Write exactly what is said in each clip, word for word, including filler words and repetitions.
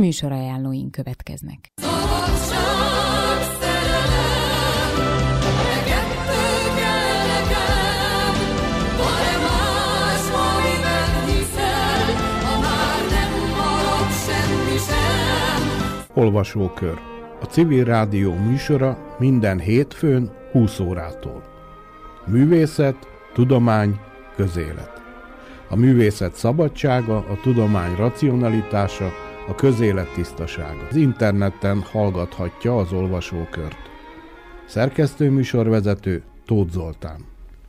Műsorajánlóink következnek. Olvasókör. A Civil Rádió műsora minden hétfőn húsz órától. Művészet, tudomány, közélet. A művészet szabadsága, a tudomány racionalitása, a közélet tisztasága. Az interneten hallgathatja az olvasókört. Szerkesztő műsorvezető Tóth Zoltán.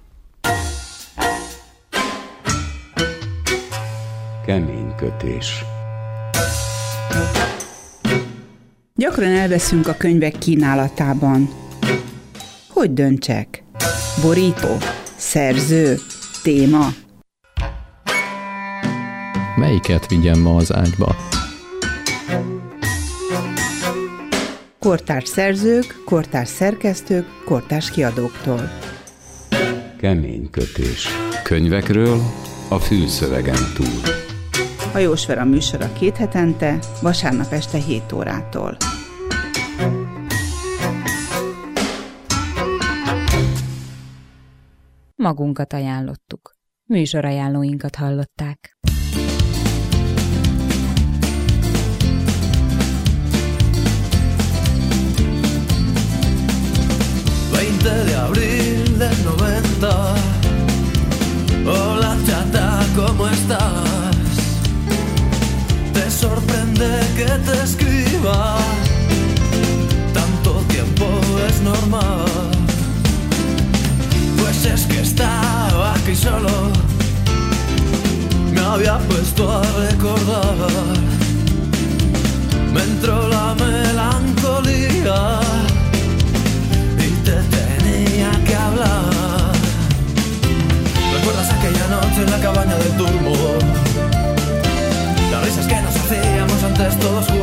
Keménykötés. Gyakran elveszünk a könyvek kínálatában. Hogy döntsek? Borító? Szerző? Téma? Melyiket vigyem ma az ágyba? Kortárs szerzők, kortárs szerkesztők, kortárs kiadóktól. Keménykötés. Könyvekről a fülszövegen túl. Hajós Vera műsora két hetente, vasárnap este hét órától. Magunkat ajánlottuk. Műsorajánlóinkat hallották. veinte de abril del noventa. Hola chata, ¿cómo estás? Te sorprende que te escriba. Tanto tiempo es normal. Pues es que estaba aquí solo. Me había puesto a recordar. Me entró la melancolía y te tenía que hablar. ¿Recuerdas aquella noche en la cabaña del Turbo? Las risas que nos hacíamos antes todos juntos.